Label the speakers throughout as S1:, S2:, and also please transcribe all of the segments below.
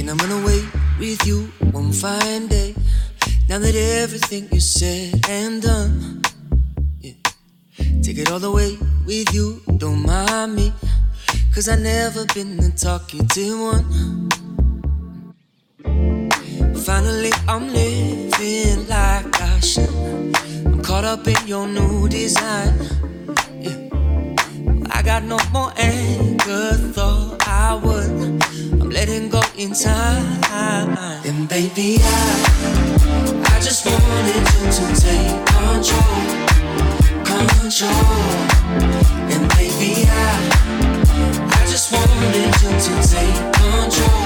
S1: I'm gonna wait with you one fine day. Now that everything is said and done, yeah. Take it all the way with you, don't mind me, 'cause I never been the talkative one. Finally I'm living like I should. I'm caught up in your new design, yeah. I got no more anger, thought I would. I'm letting go in time. And baby, I just wanted you to take control. And baby, I just wanted you to take control.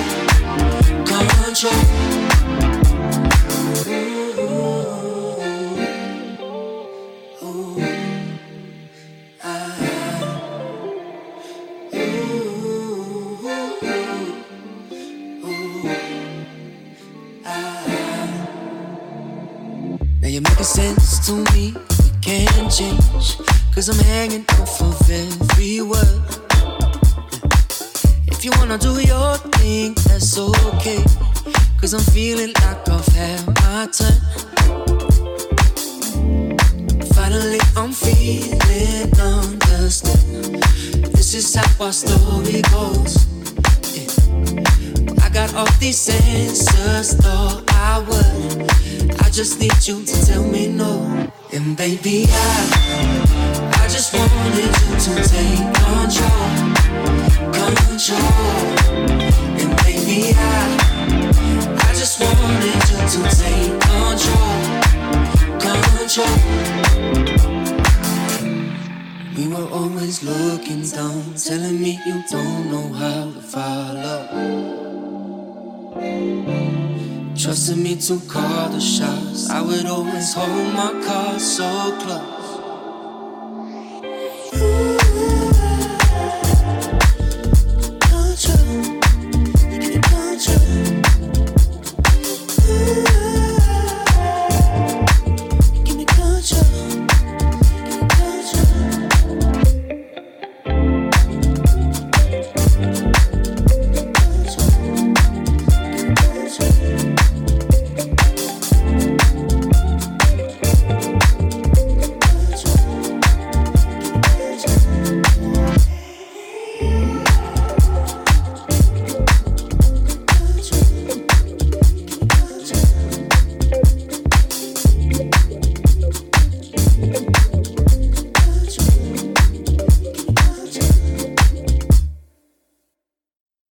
S1: Now you're making sense to me, we can't change, 'cause I'm hanging off of every word. If you wanna do your thing, that's okay, 'cause I'm feeling like I've had my turn. Finally I'm feeling understood. This is how our story goes, yeah. I got all these answers, thought I would. I just need you to tell me no. And baby, I just wanted you to take control. And baby, I just wanted you to take control. We were always looking down, telling me you don't know how to follow. Trusted me to call the shots. I would always hold my cards so close.